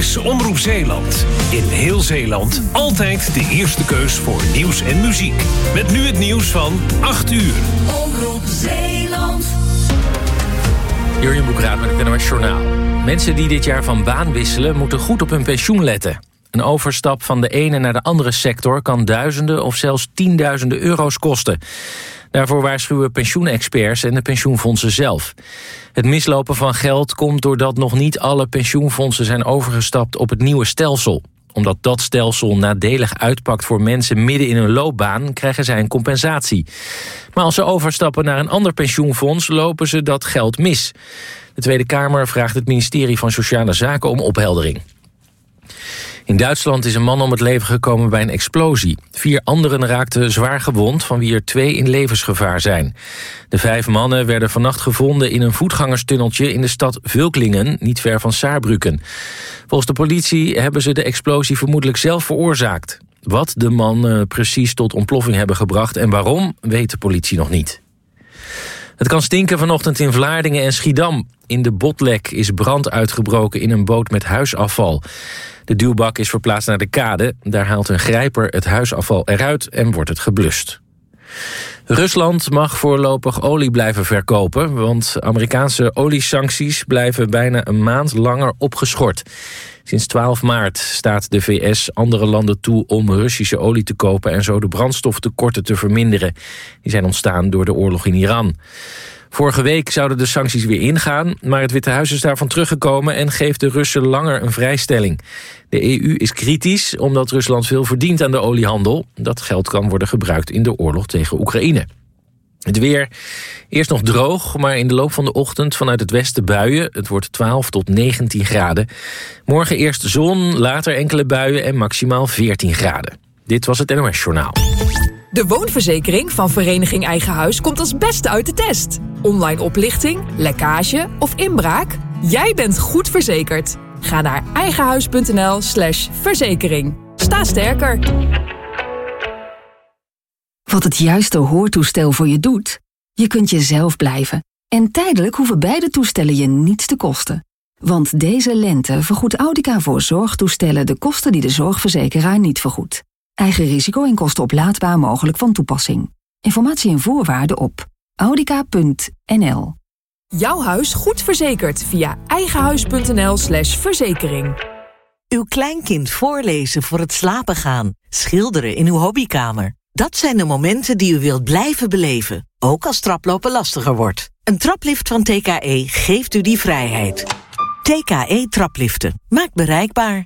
is Omroep Zeeland. In heel Zeeland altijd de eerste keus voor nieuws en muziek. Met nu het nieuws van 8 uur. Omroep Zeeland. Jurjen Boekraat met het NOS Journaal. Mensen die dit jaar van baan wisselen moeten goed op hun pensioen letten. Een overstap van de ene naar de andere sector kan duizenden of zelfs tienduizenden euro's kosten. Daarvoor waarschuwen pensioenexperts en de pensioenfondsen zelf. Het mislopen van geld komt doordat nog niet alle pensioenfondsen zijn overgestapt op het nieuwe stelsel. Omdat dat stelsel nadelig uitpakt voor mensen midden in hun loopbaan, krijgen zij een compensatie. Maar als ze overstappen naar een ander pensioenfonds, lopen ze dat geld mis. De Tweede Kamer vraagt het ministerie van Sociale Zaken om opheldering. In Duitsland is een man om het leven gekomen bij een explosie. 4 anderen raakten zwaar gewond, van wie er 2 in levensgevaar zijn. De 5 mannen werden vannacht gevonden in een voetgangerstunneltje in de stad Völklingen, niet ver van Saarbrücken. Volgens de politie hebben ze de explosie vermoedelijk zelf veroorzaakt. Wat de man precies tot ontploffing hebben gebracht en waarom, weet de politie nog niet. Het kan stinken vanochtend in Vlaardingen en Schiedam. In de Botlek is brand uitgebroken in een boot met huisafval. De duwbak is verplaatst naar de kade. Daar haalt een grijper het huisafval eruit en wordt het geblust. Rusland mag voorlopig olie blijven verkopen, want Amerikaanse oliesancties blijven bijna een maand langer opgeschort. Sinds 12 maart staat de VS andere landen toe om Russische olie te kopen en zo de brandstoftekorten te verminderen. Die zijn ontstaan door de oorlog in Iran. Vorige week zouden de sancties weer ingaan, maar het Witte Huis is daarvan teruggekomen en geeft de Russen langer een vrijstelling. De EU is kritisch omdat Rusland veel verdient aan de oliehandel. Dat geld kan worden gebruikt in de oorlog tegen Oekraïne. Het weer, eerst nog droog, maar in de loop van de ochtend vanuit het westen buien. Het wordt 12 tot 19 graden. Morgen eerst zon, later enkele buien en maximaal 14 graden. Dit was het NOS Journaal. De woonverzekering van Vereniging Eigen Huis komt als beste uit de test. Online oplichting, lekkage of inbraak? Jij bent goed verzekerd. Ga naar eigenhuis.nl/verzekering. Sta sterker. Wat het juiste hoortoestel voor je doet? Je kunt jezelf blijven. En tijdelijk hoeven beide toestellen je niets te kosten. Want deze lente vergoedt Audica voor zorgtoestellen de kosten die de zorgverzekeraar niet vergoedt. Eigen risico en kosten oplaadbaar mogelijk van toepassing. Informatie en voorwaarden op audica.nl. Jouw huis goed verzekerd via eigenhuis.nl/verzekering. Uw kleinkind voorlezen voor het slapen gaan. Schilderen in uw hobbykamer. Dat zijn de momenten die u wilt blijven beleven. Ook als traplopen lastiger wordt. Een traplift van TKE geeft u die vrijheid. TKE Trapliften. Maakt bereikbaar.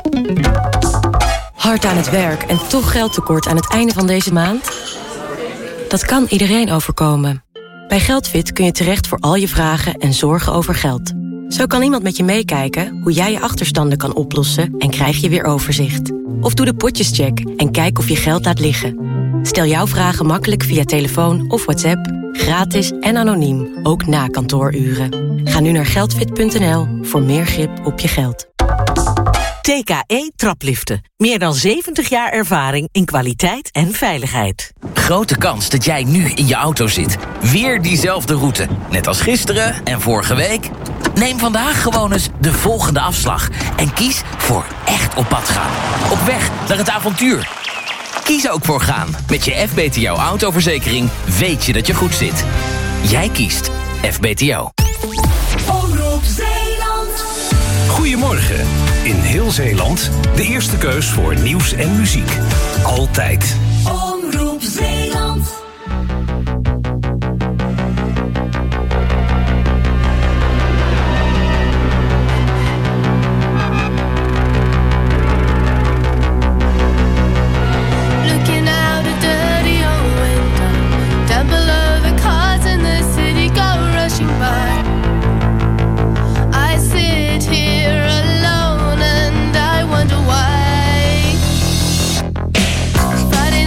Hard aan het werk en toch geldtekort aan het einde van deze maand? Dat kan iedereen overkomen. Bij Geldfit kun je terecht voor al je vragen en zorgen over geld. Zo kan iemand met je meekijken hoe jij je achterstanden kan oplossen en krijg je weer overzicht. Of doe de potjescheck en kijk of je geld laat liggen. Stel jouw vragen makkelijk via telefoon of WhatsApp, gratis en anoniem, ook na kantooruren. Ga nu naar geldfit.nl voor meer grip op je geld. TKE Trapliften. Meer dan 70 jaar ervaring in kwaliteit en veiligheid. Grote kans dat jij nu in je auto zit. Weer diezelfde route. Net als gisteren en vorige week. Neem vandaag gewoon eens de volgende afslag. En kies voor echt op pad gaan. Op weg naar het avontuur. Kies ook voor gaan. Met je FBTO autoverzekering weet je dat je goed zit. Jij kiest FBTO. Omroep Zeeland. Goedemorgen. In heel Zeeland de eerste keus voor nieuws en muziek. Altijd. Omroep Zeeland. Looking out a dirty old window, down below the cars in the city go rushing by. I sit here alone and I wonder why. Fighting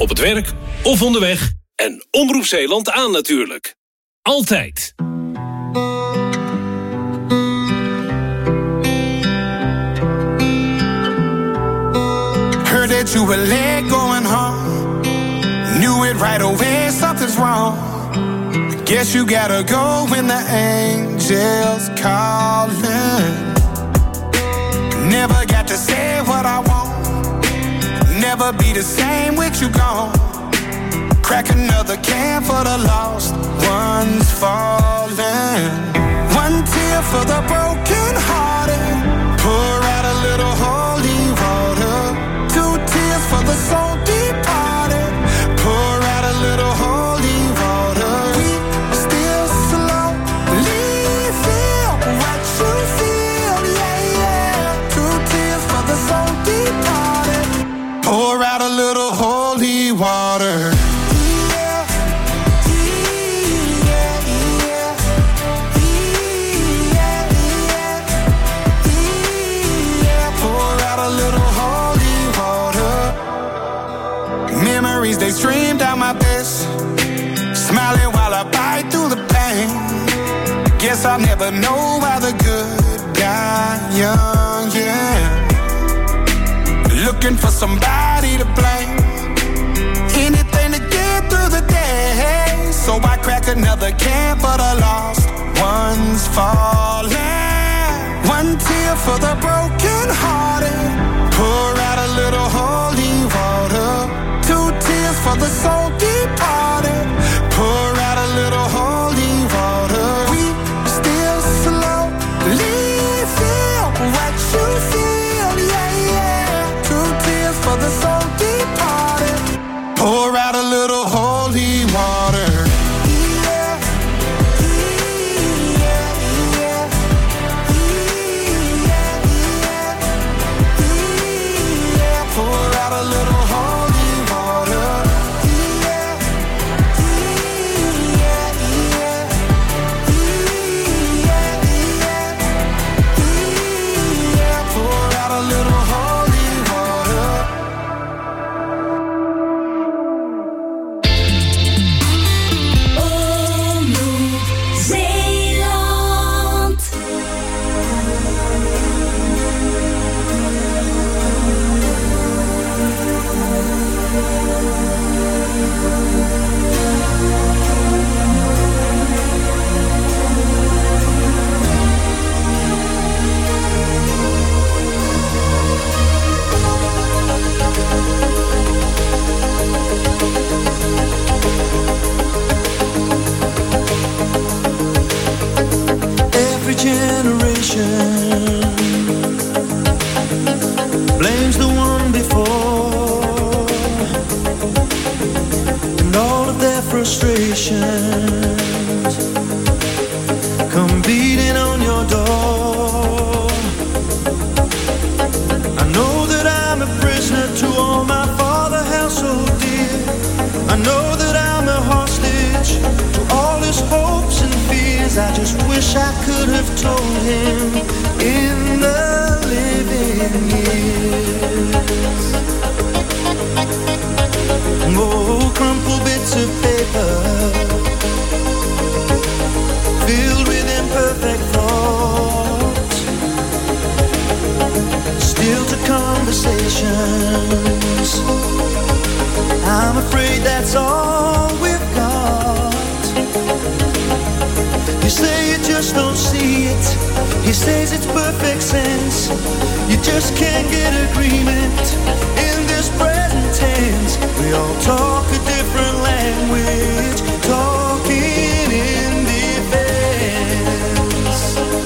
Op het werk of onderweg. En Omroep Zeeland aan natuurlijk. Altijd. Heard that you were late going home. Knew it right away, something's wrong. Guess you gotta go when the angels calling. Never got to say what I want. Never be the same with you gone. Crack another can for the lost ones falling. One tear for the broken hearted. Pour out a little holy water. Two tears for the soul departed. Pour out a little holy water. We still slowly feel what you feel, yeah, yeah. Two tears for the soul departed. Pour out a little holy water. They stream down my face, smiling while I bite through the pain. Guess I'll never know why the good die young, yeah. Looking for somebody to blame, anything to get through the day. So I crack another can for the lost ones falling. One tear for the broken hearted. Pour out a little holy water. Two tears for the soul departed. Pour out a little holy water. We still slowly feel what you feel, yeah, yeah. Two tears for the soul departed. Pour out a little holy water. Blames the one before, and all of their frustrations come beating on your door. I know that I'm a prisoner to all my father held so dear. I know that I'm a hostage to all his hopes and fears. I just wish I could have told him in the living years. Oh, crumpled bits of paper filled with imperfect thoughts, still to conversations. I'm afraid that's all we've got. You say you just don't see it. He says it's perfect sense. You just can't get agreement in this present tense. We all talk a different language, talking in defense.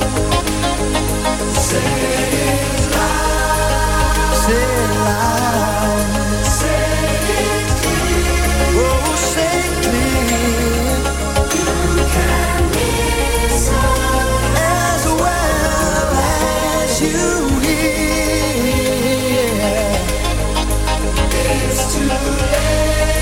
Say it loud. Say it loud. Say it clear. Oh, say it clear. You can listen as well as you hear. It's too late.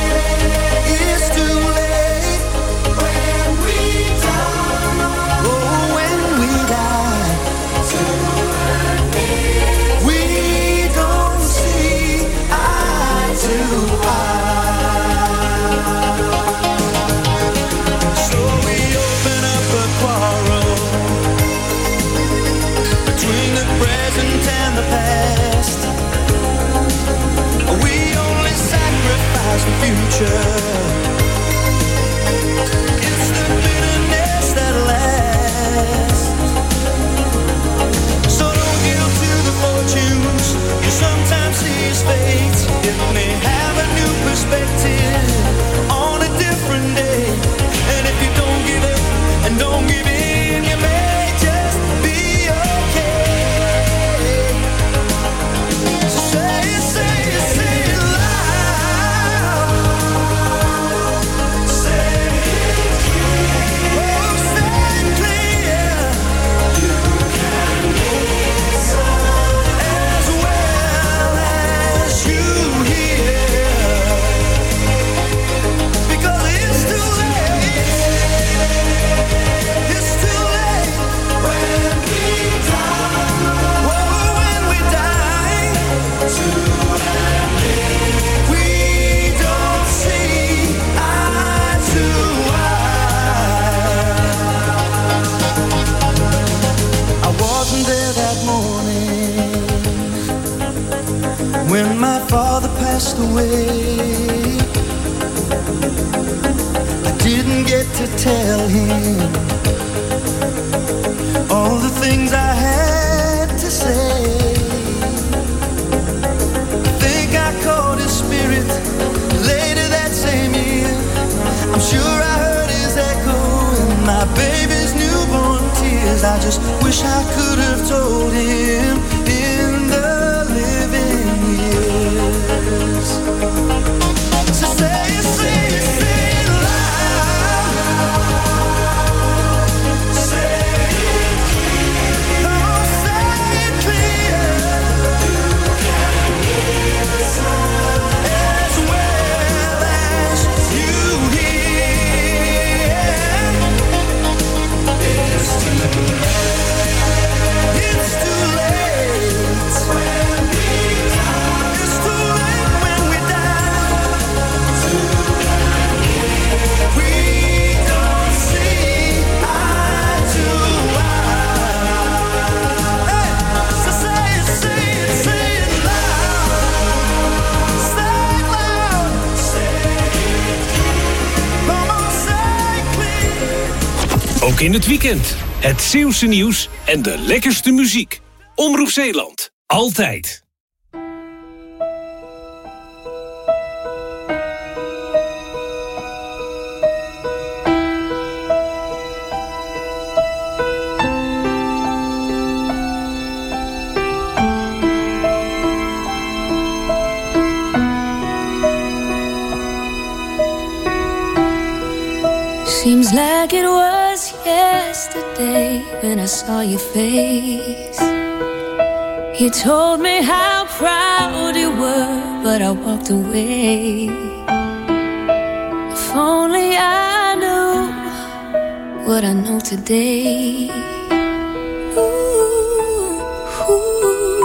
away. I didn't get to tell him all the things I had to say. I think I caught his spirit later that same year. I'm sure I heard his echo in my baby's newborn tears. I just wish I could have told him in the living years. So say it, say it, say it loud. Say it, oh, say it clear. As well as you hear. It's too late. It's too late. It's too late when we die. We don't see eye to eye. Hey, so say it, say it, say it loud. Say it loud. Come on, say it clear. Ook in het weekend. Het Zeeuwse nieuws en de lekkerste muziek. Omroep Zeeland. Altijd. Seems like it was yesterday when I saw your face. You told me how proud you were, but I walked away. If only I knew what I know today. Ooh, ooh.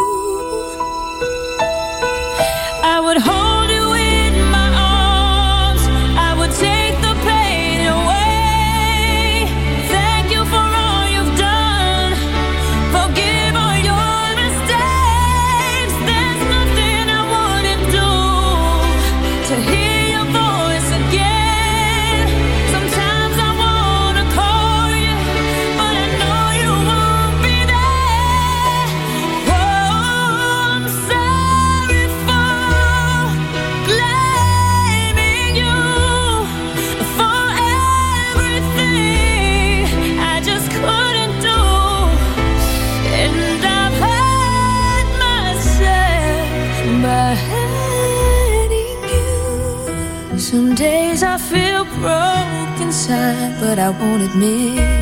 I would hold you in my arms. I would take the pain away. Thank you for all you've done. Forgive all your mistakes. There's nothing I wouldn't do to hear your voice again. Sometimes I wanna call you, but I know you won't be there. Oh, I'm sorry for blaming you for everything I just couldn't do. And I've hurt myself by hurting you. Some days I feel broke inside, but I won't admit.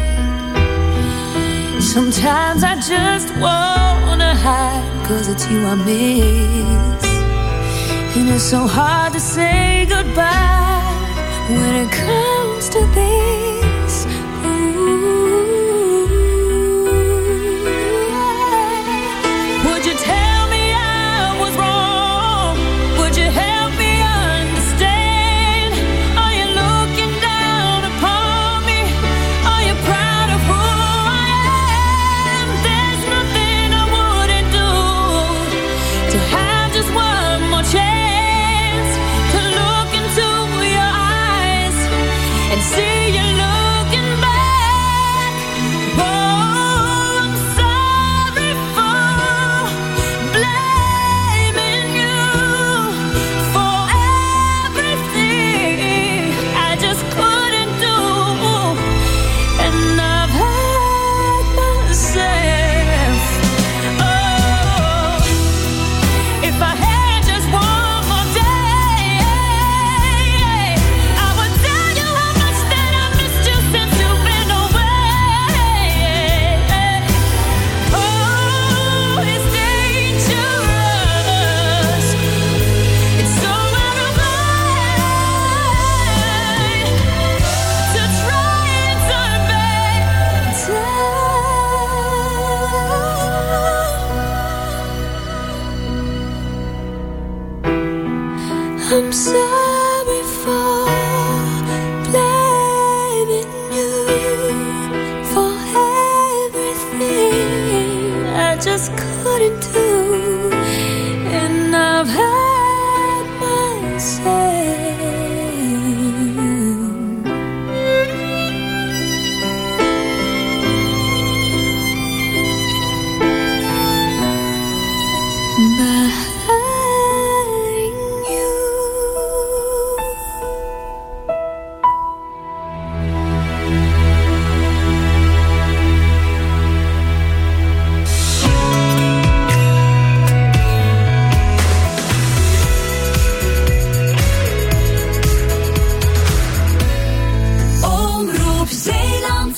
Sometimes I just wanna hide, 'cause it's you I miss. And it's so hard to say goodbye when it comes to this. Ooh. Would you tell me I was wrong? Would you help me understand? Are you looking down upon me? Are you proud of who I am? There's nothing I wouldn't do to have just one more chance to look into your eyes and see you looking back. Oh, I'm sorry for blaming you for everything I just couldn't do. And I've hurt myself. Oh, if I had just one more day, I would tell you how much that I missed you since you've been away. Oh, it's dangerous. It's so out of line to try and turn back time. I'm sorry for blaming you for everything I just couldn't do. And I've hurt myself Omroep Zeeland.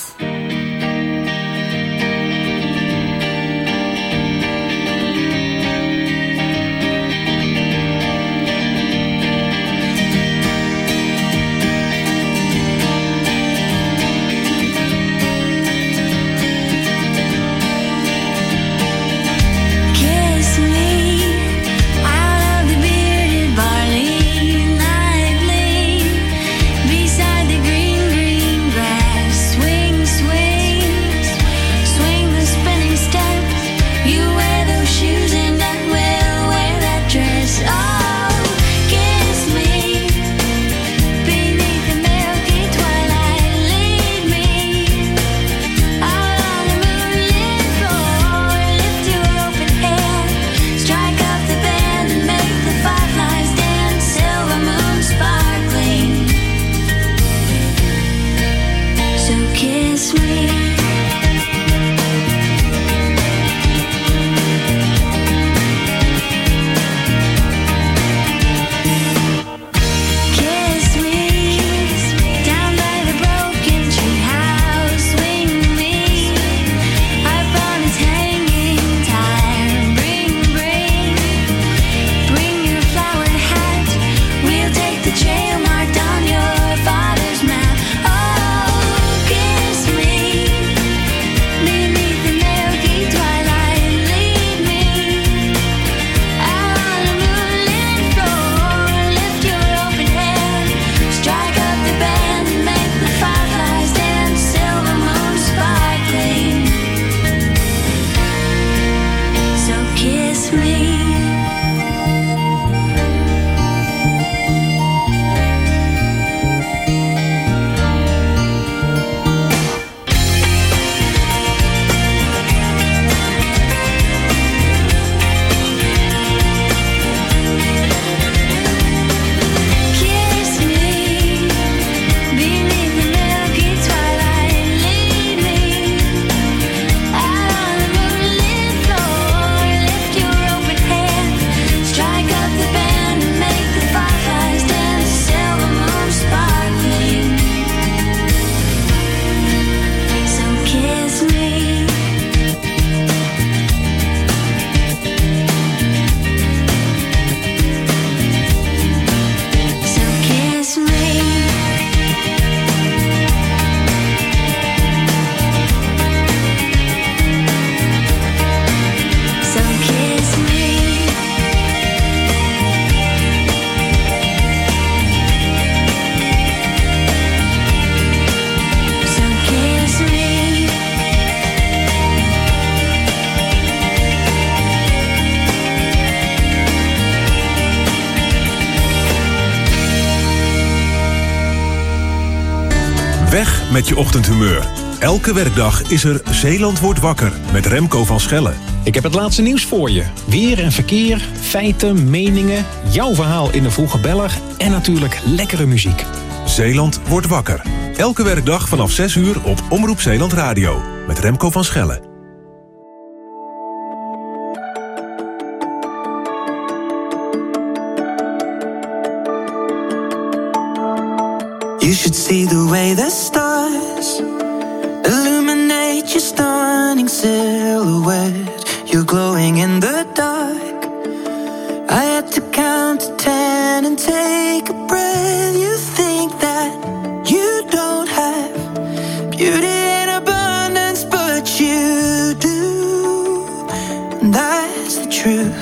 Weg met je ochtendhumeur. Elke werkdag is er Zeeland wordt wakker met Remco van Schellen. Ik heb het laatste nieuws voor je. Weer en verkeer, feiten, meningen, jouw verhaal in de vroege beller en natuurlijk lekkere muziek. Zeeland wordt wakker. Elke werkdag vanaf 6 uur op Omroep Zeeland Radio. Met Remco van Schellen. You should see the way the stars illuminate your stunning silhouette. You're glowing in the dark. I had to count to 10 and take a breath. You think that you don't have beauty in abundance, but you do. And that's the truth.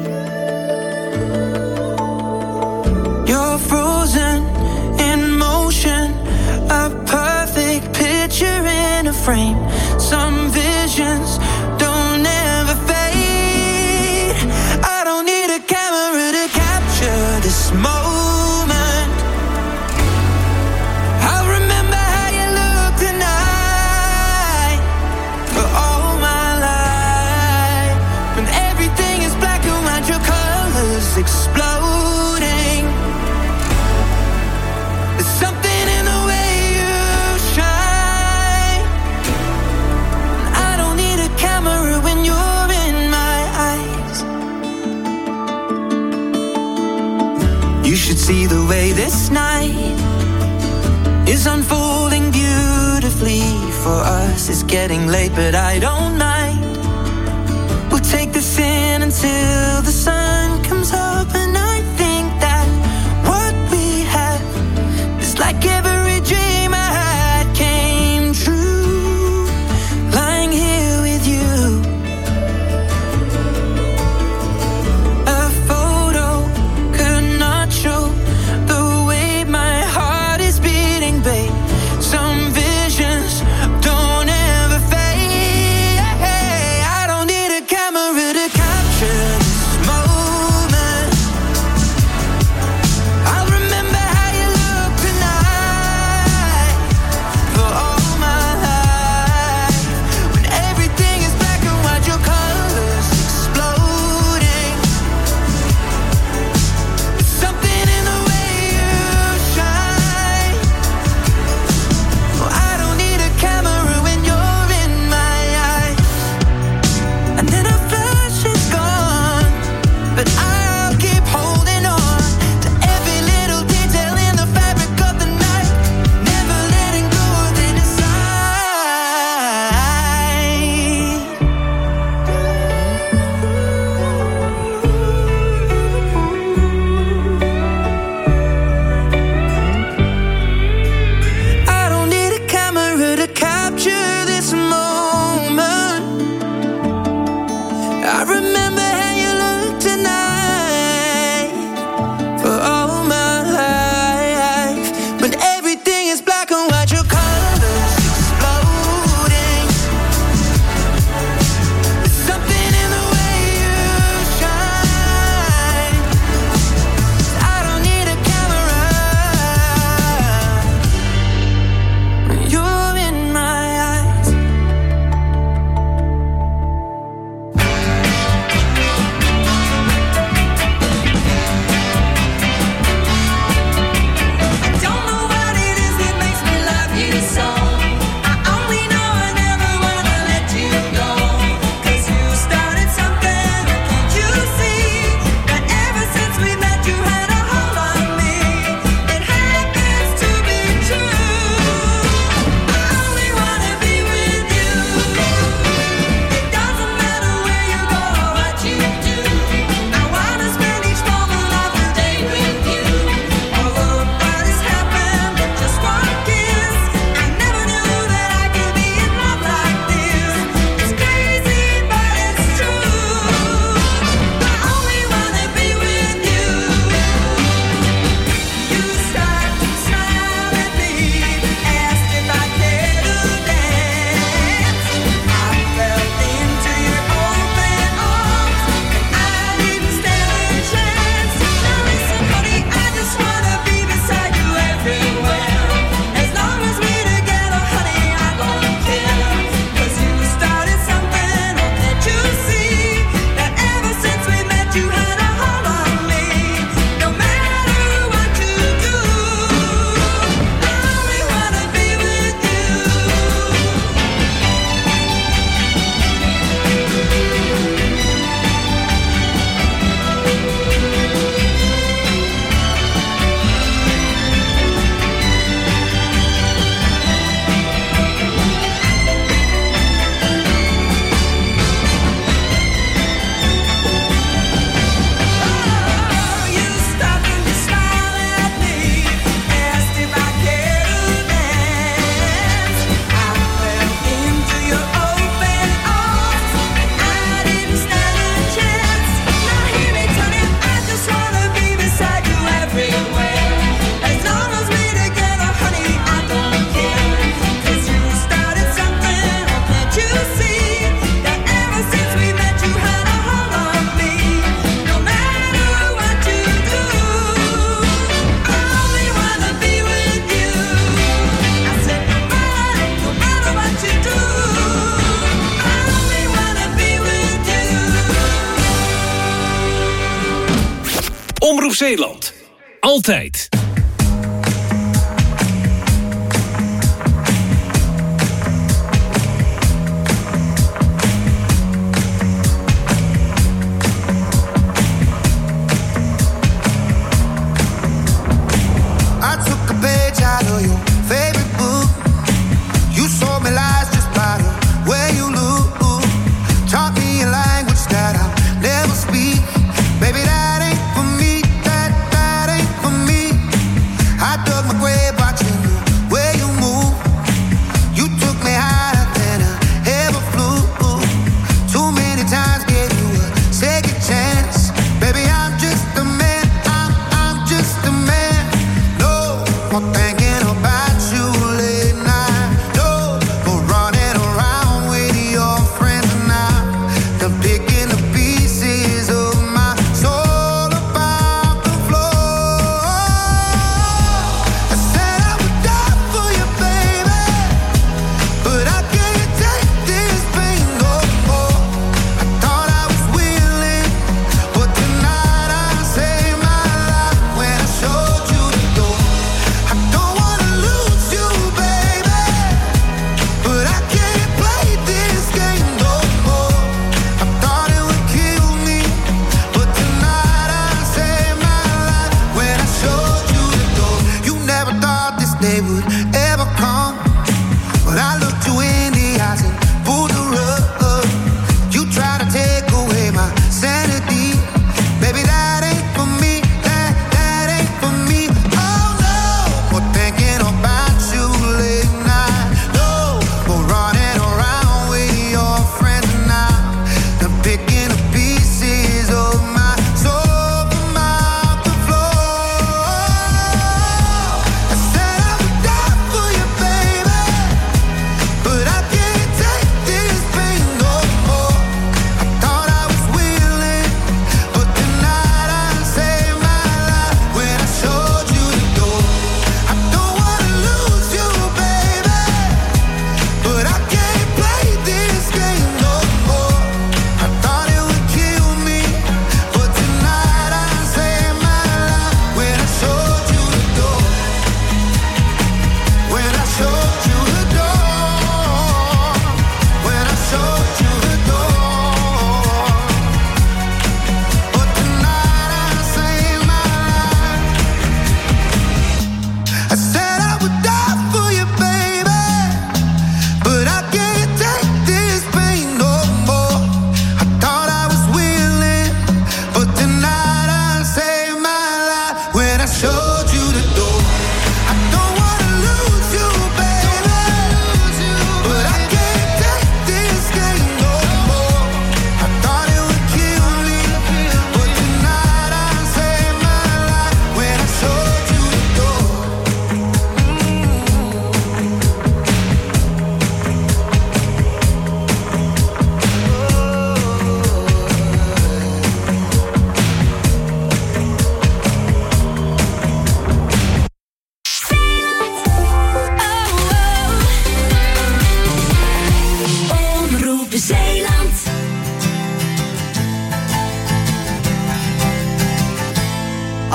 You're frozen in motion, a perfect picture in a frame. Some visions don't ever fade. I don't need a camera to capture this moment. I'll remember how you look tonight for all my life. When everything is black and white, your colors exploding. There's something in the way you shine. I don't need a camera when you're in my eyes. You should see the way this night is unfolding beautifully. Yes, it's getting late, but I don't mind. We'll take this in until the sun comes up, and I think that what we have is like every dream I had came true. Lying here with you, a photo could not show the way my heart is beating, babe. Some visions don't ever fade. I don't need a camera to capture this moment. I'll remember how you look tonight for all my life. When everything is black and white, your colors exploding. There's something in the way you shine. Oh, I don't need a camera when you're in my eyes. And then a flash is gone, but I'll keep holding on to every little detail in the fabric of the night, never letting go of it inside. I don't need a camera to capture this moment. I remember how you look tonight for all my life. When everything is black and white, your colors exploding. There's something in the way you shine. I don't need a camera when you're in my eyes. Don't know what it is that makes me love you so. I only know I never wanna let you go. 'Cause you started something, can't you see? That ever since we met you had a hold on me. It happens to be true. I only wanna be with you. It doesn't matter where you go or what you do. I wanna spend each moment of the day with you. All of what has happened with just one kiss. I never knew that I could be in love like this. It's crazy, but it's true. I only wanna be with you. You start to smile at me, asked if I cared to dance. I fell into your open arms, and I didn't stand a chance. Now listen, honey, I just wanna be beside you everywhere. As long as we're together, honey, I don't care. 'Cause you started something, oh, can't you see? That ever since we met you had a hold on me. No matter what you do, I only wanna be with you. You stopped and you smiled at me, asked if I cared to dance. I fell into your open arms, and I didn't stand a chance. Now hear me tell you, I just wanna be beside you everywhere. As long as we're together, honey, I don't care. 'Cause you started something, oh, can't you see? That ever since we met you had a hold on me. No matter what you do, I only wanna be with you. I said no matter what you do, I only wanna be with you. Omroep Zeeland. Altijd. I took a page out of your favorite book. You sold me lies just by the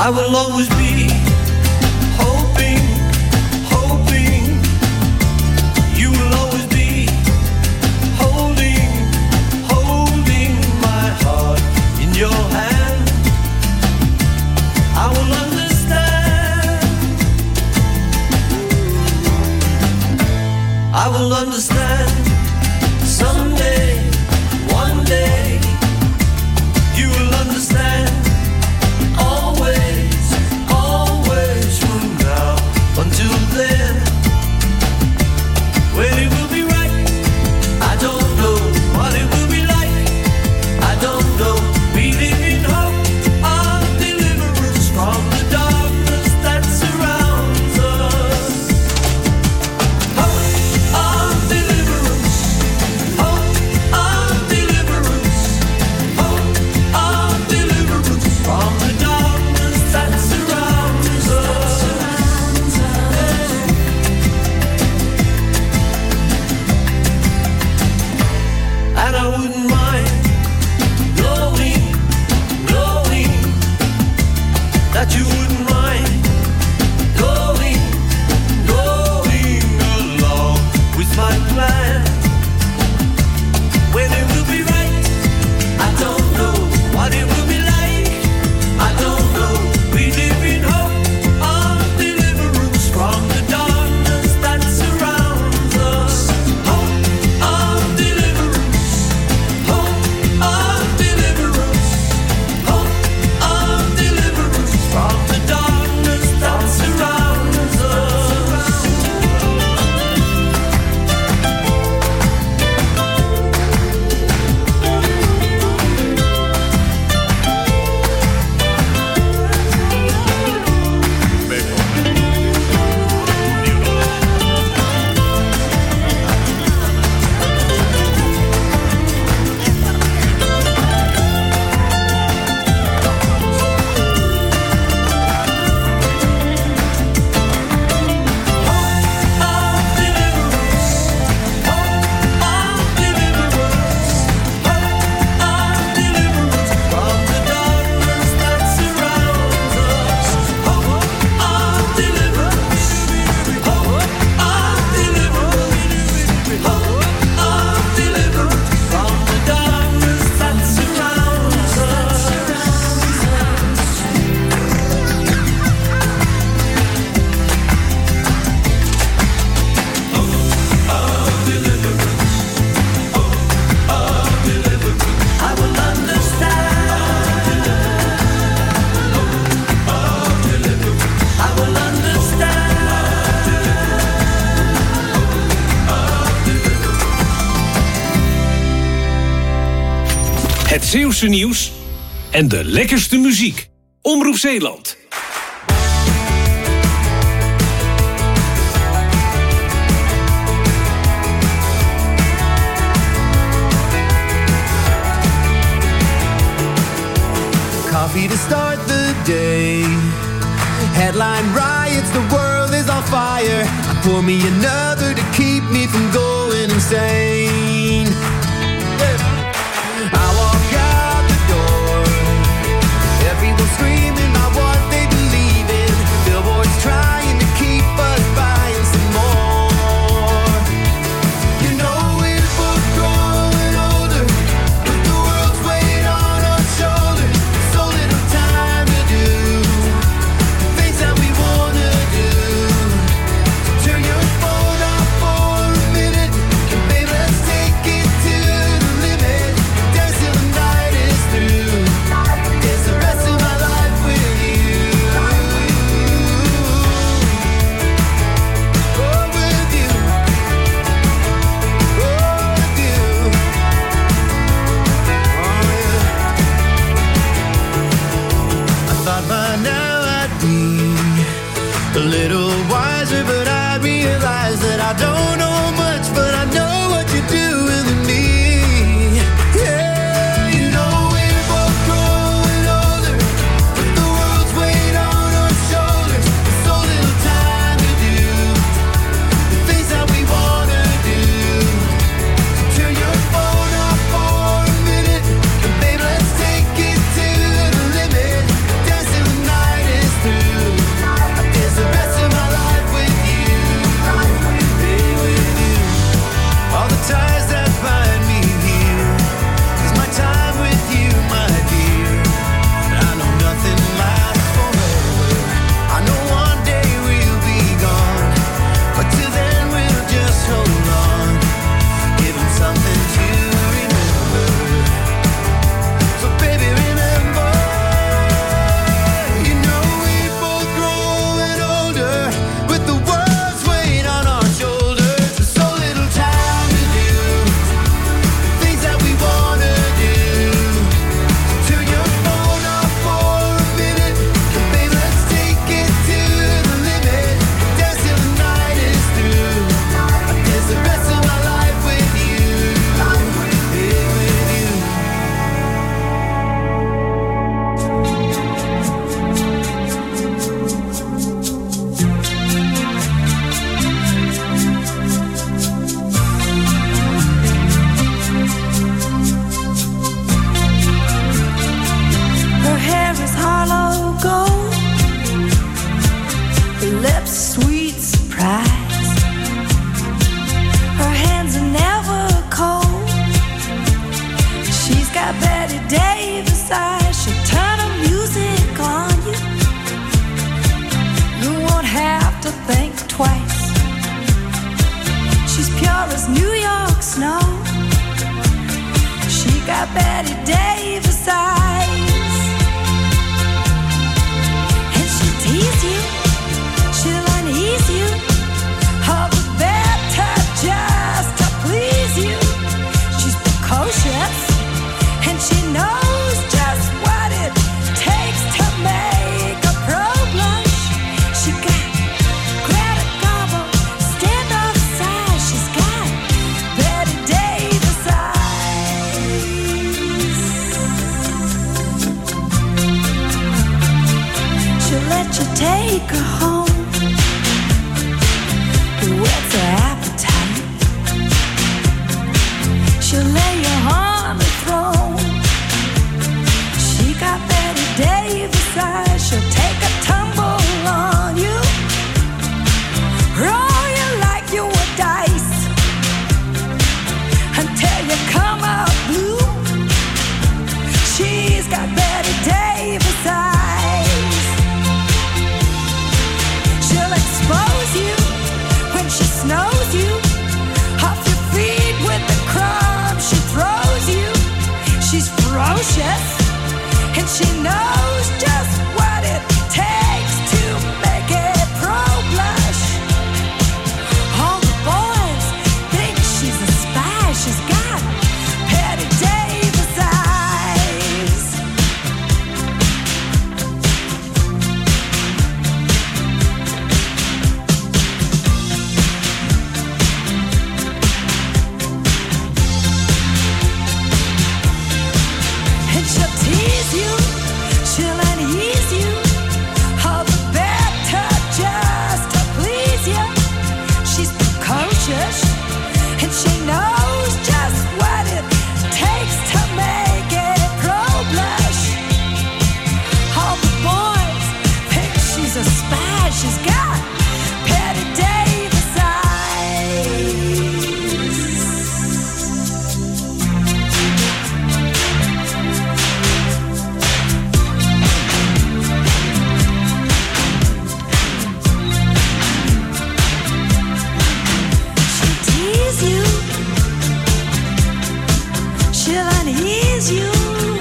I will always be hoping, hoping. You will always be holding, holding my heart in your hand. I will understand. I will understand someday, one day. You will understand. Always, always from now until then. When it will be right, I don't know. What it will be like, I don't know. We live in hope of deliverance from the darkness that surrounds us. Hope of deliverance. Hope of deliverance. Hope of deliverance from the darkness that surrounds us. And I wouldn't mind knowing, knowing that you wouldn't mind going, going along with my plan. When it will be right, I don't know. What it will be like, I don't know. We live in hope of deliverance from the darkness that surrounds us. Hope of deliverance. Hope of deliverance. Hope of deliverance from the darkness that surrounds us. Het Zeeuwse nieuws en de lekkerste muziek. Omroep Zeeland. Coffee to start the day. Headline riots, the world is on fire. Pour me another to keep me from going insane. I walk out the door. There are people screaming about what they believe in. Billboards trying to keep us buying some more. You know we're both growing older, but the world's weight on our shoulders. So little time to do things that we wanna do. Turn your phone off for side, she'll turn the music on you. You won't have to think twice. She's pure as New York snow. She got Betty Davis eyes. And she'll tease you, she'll unease you, all the better just to please you. She's precocious, and she knows just what it takes to make a pro blush. She got Greta Garbo, stand off side. She's got Betty Davis eyes. She'll let you take her home. What's her appetite? She'll lay you on the throne. She got Betty Davis eyes. She'll take a tumble on you, roll you like you were dice, until you come out blue. She's got Betty Davis eyes. She'll expose you when she snows you, off your feet with the crumbs she throws you. She's ferocious, and she knows just what it takes to make a pro blush. All the boys think she's a spy. She's got Betty Davis eyes. And she'll tease you, she'll unease you, all the better just to please you. She's precocious, and she knows just what it takes to make a pro blush. All the boys think she's a spy. She's got Betty Davis eyes. She'll tease you, she'll unease you,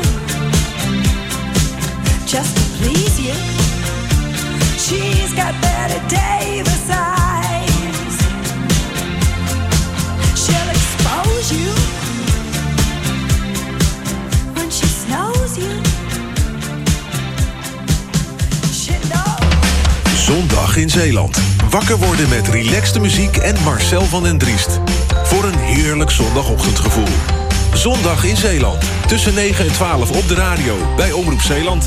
just to please you. She's got Betty Davis eyes. She'll expose you when she snows you. She knows. Zondag in Zeeland. Wakker worden met relaxte muziek en Marcel van den Driest. Voor een heerlijk zondagochtendgevoel. Zondag in Zeeland. Tussen 9 en 12 op de radio bij Omroep Zeeland.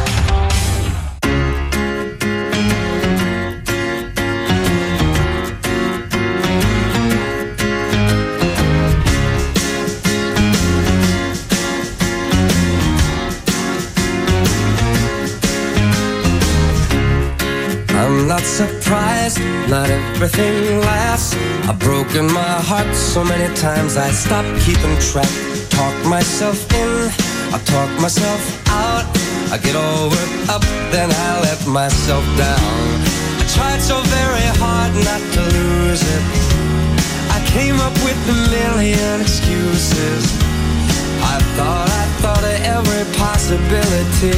I'm not surprised, not everything lasts. I've broken my heart so many times I stopped keeping track. Talk myself in, I talk myself out. I get all worked up, then I let myself down. I tried so very hard not to lose it. I came up with a million excuses. I thought of every possibility.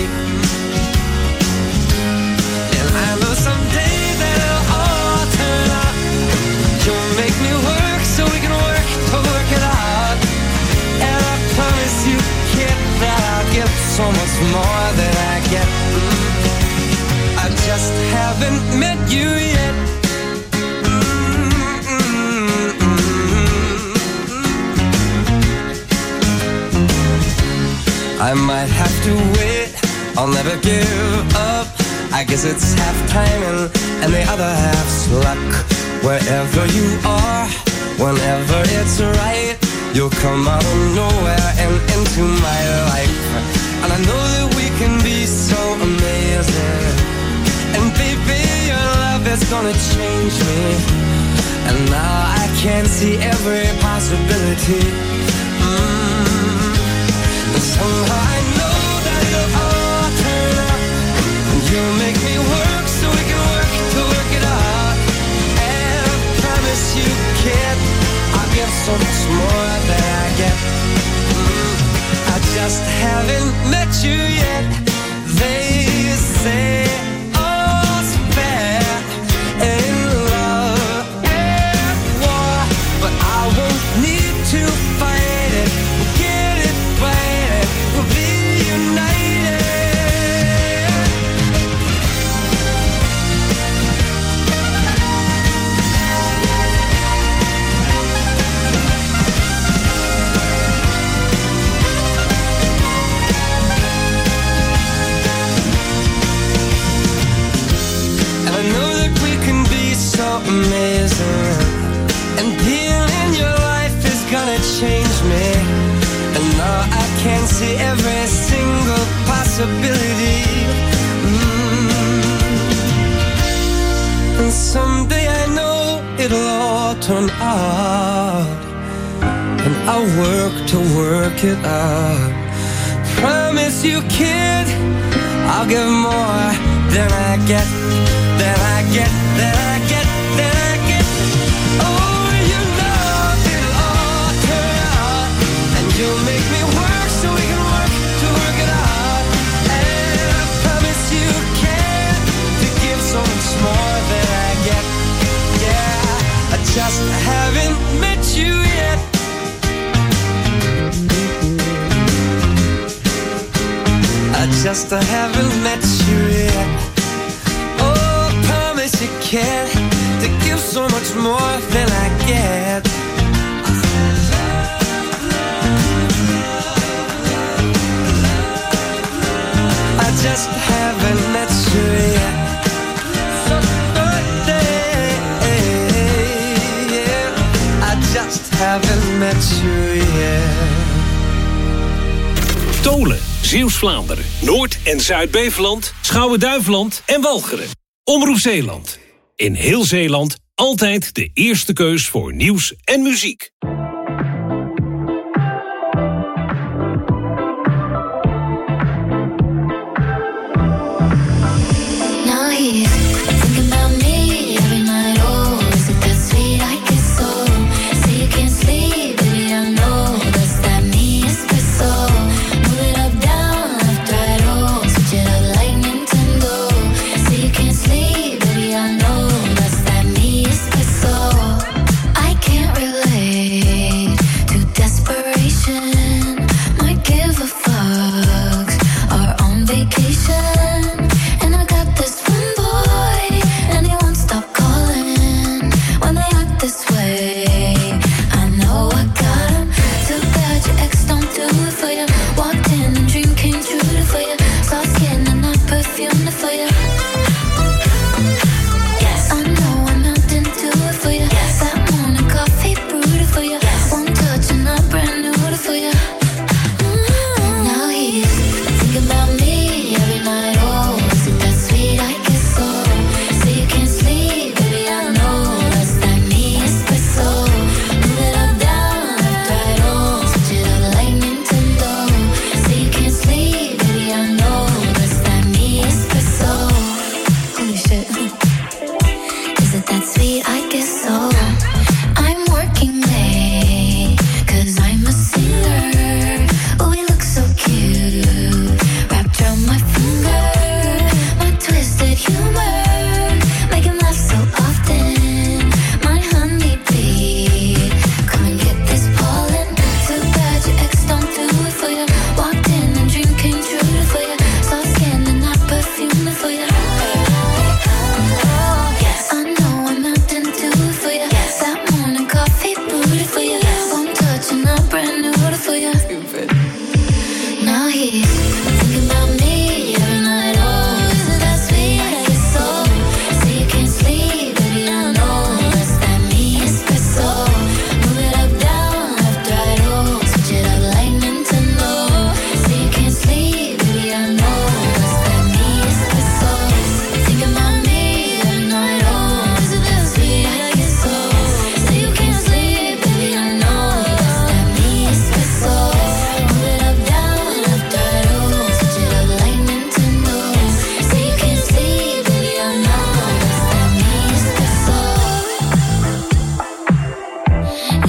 And I know someday that it'll all turn out. You'll make me work so we can work to work it out. And I promise you, kid, that I'll give so much more than I get. I just haven't met you yet. I might have to wait, I'll never give up. I guess it's half timing and the other half's luck. Wherever you are, whenever it's right, you'll come out of nowhere and into my life. And I know that we can be so amazing. And baby, your love is gonna change me. And now I can see every possibility. And somehow I know that so much more than I get. I just haven't met you yet. They say all's fair in love and war, but I won't need to fight it. We'll get it right, we'll be united. So amazing, and being in your life is gonna change me. And now I can see every single possibility. And someday I know it'll all turn out, and I'll work to work it out. Promise you, kid, I'll give more than I get, than I get, than I get, than I get. Oh, you know it'll all turn out, and you'll make me work so we can work to work it out. And I promise you can, to give so much more than I get. Yeah, I just haven't met you yet. I just haven't met you yet. Oh, I promise you can, to give so much more than I get. I just haven't met you yet. So birthday, yeah. I just haven't met you yet. Tolen, Zeeuws-Vlaanderen, Noord- en Zuid-Beveland, Schouwen-Duiveland en Walcheren. Omroep Zeeland. In heel Zeeland altijd de eerste keus voor nieuws en muziek. Now he's thinking about me every night. Oh, is it that sweet? I guess so. Say you can't sleep, baby, I know that's that me espresso. Move it up, down, left, right, oh, switch it up like Nintendo. Say you can't sleep, baby, I know that's that me espresso. I can't relate.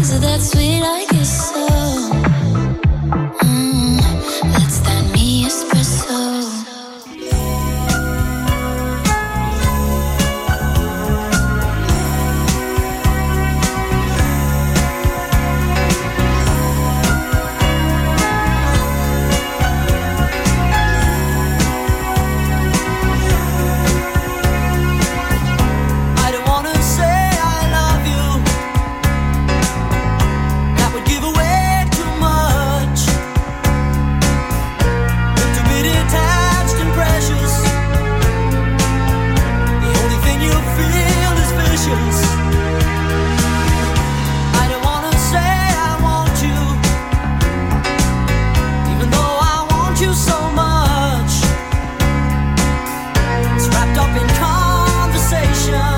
Is it that sweet? I guess so. That's that me espresso. I don't wanna say I love you. That would give away too much. But to be detached and precious, the only thing you feel is vicious. I don't wanna say I want you, even though I want you so much. It's wrapped up in conversation.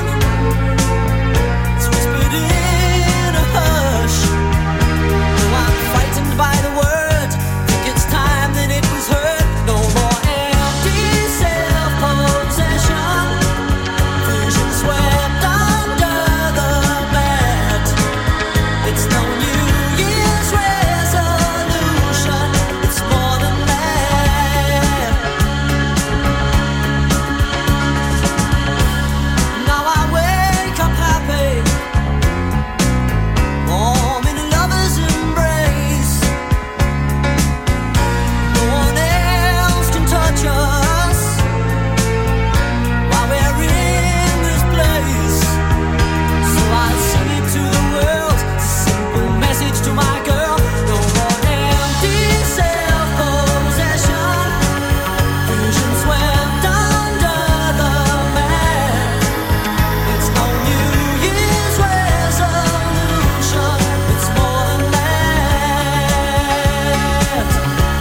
It's whispered in a hush. Though I'm frightened by the word, think it's time that it was heard. No more empty self-possession. Vision swept under the mat. It's no New Year's resolution. It's more than that. Now I wake up happy, warm in a lover's embrace. No one else can touch us while we're in this place. So I'll sing it to the world, it's a simple message to my girl. No more empty self-possession. Vision swept under the mat. It's no New Year's resolution. It's more than that.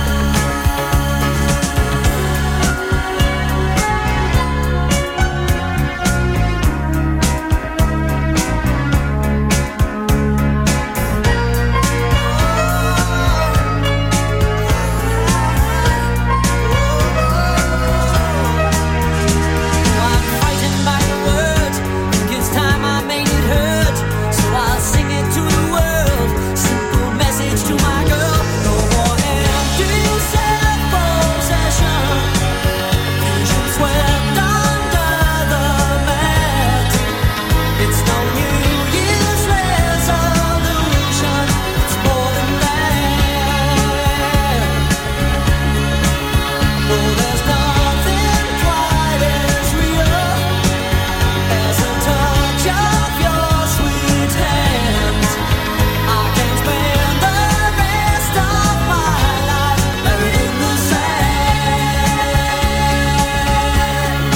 I'm frightened by the words. Think it's time I made it hurt. So I'll sing it to the world. Simple message to my girl. No more empty self-possession. Vision swept under the mat. It's no New Year's resolution. It's more than that. No, there's nothing quite as real as a touch of your sweet hand. I can spend the rest of my life buried in the sand.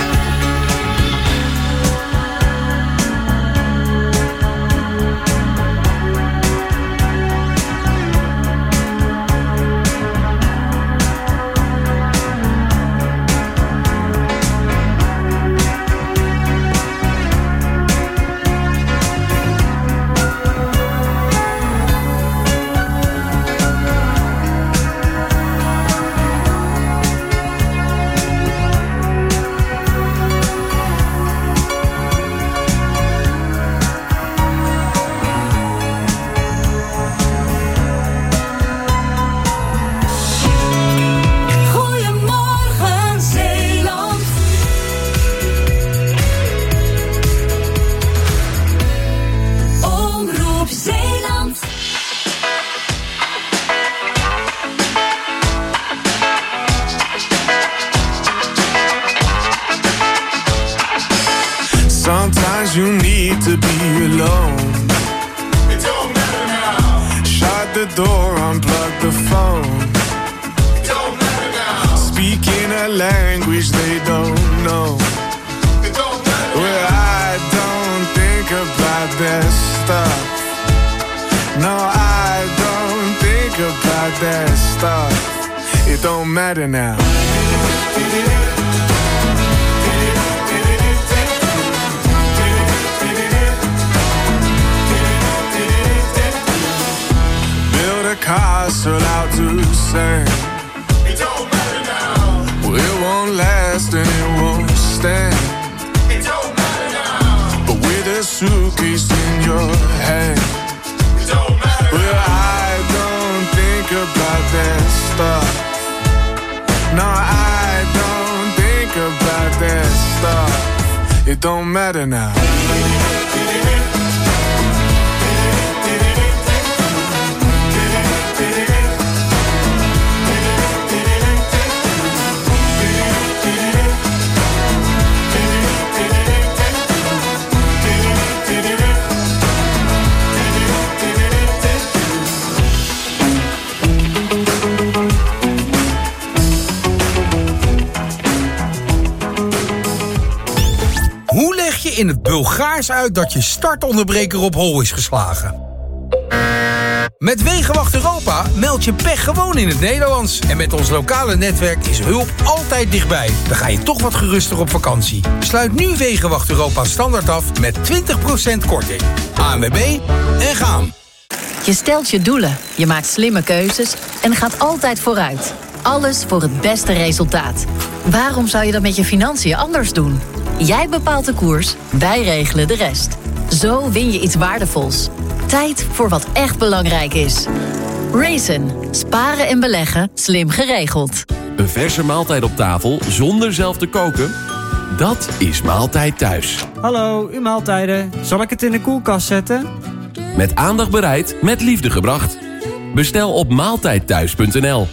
Goedemorgen Zeeland. Omroep Zeeland. Sometimes you need to be alone. It don't matter now. Shut the door, unplug the phone. It don't matter now. Speaking a language they don't know. It don't matter now. Well, I don't think about that stuff. No, I don't think about that stuff. It don't matter now. Build a castle out to sand. It don't matter now. Well, it won't last and it won't stand. It don't matter now. But with a suitcase in your hand, stuff. No, I don't think about that stuff. It don't matter now. Hoe leg je in het Bulgaars uit dat je startonderbreker op hol is geslagen? Met Wegenwacht Europa meld je pech gewoon in het Nederlands. En met ons lokale netwerk is hulp altijd dichtbij. Dan ga je toch wat geruster op vakantie. Sluit nu Wegenwacht Europa standaard af met 20% korting. ANWB en gaan. Je stelt je doelen, je maakt slimme keuzes en gaat altijd vooruit. Alles voor het beste resultaat. Waarom zou je dat met je financiën anders doen? Jij bepaalt de koers, wij regelen de rest. Zo win je iets waardevols. Tijd voor wat echt belangrijk is. Raisin. Sparen en beleggen, slim geregeld. Een verse maaltijd op tafel zonder zelf te koken? Dat is Maaltijd Thuis. Hallo, uw maaltijden. Zal ik het in de koelkast zetten? Met aandacht bereid, met liefde gebracht. Bestel op maaltijdthuis.nl.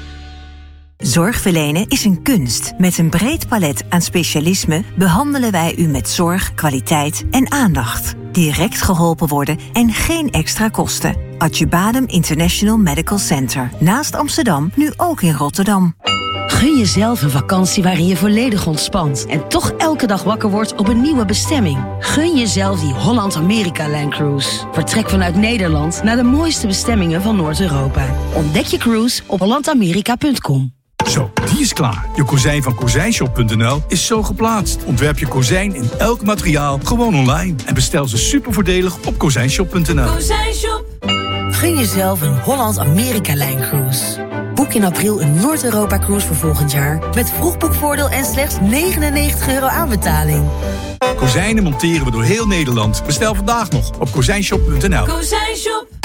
Zorg verlenen is een kunst. Met een breed palet aan specialismen behandelen wij u met zorg, kwaliteit en aandacht. Direct geholpen worden en geen extra kosten. Acıbadem International Medical Center. Naast Amsterdam, nu ook in Rotterdam. Gun jezelf een vakantie waarin je volledig ontspant en toch elke dag wakker wordt op een nieuwe bestemming. Gun jezelf die Holland-Amerika-Line Cruise. Vertrek vanuit Nederland naar de mooiste bestemmingen van Noord-Europa. Ontdek je cruise op hollandamerika.com. Zo, die is klaar. Je kozijn van kozijnshop.nl is zo geplaatst. Ontwerp je kozijn in elk materiaal gewoon online. En bestel ze super voordelig op kozijnshop.nl. Kozijnshop. Gun jezelf een Holland-Amerika-Line Cruise. Boek in april een Noord-Europa-cruise voor volgend jaar. Met vroegboekvoordeel en slechts €99 aanbetaling. Kozijnen monteren we door heel Nederland. Bestel vandaag nog op kozijnshop.nl. Kozijnshop.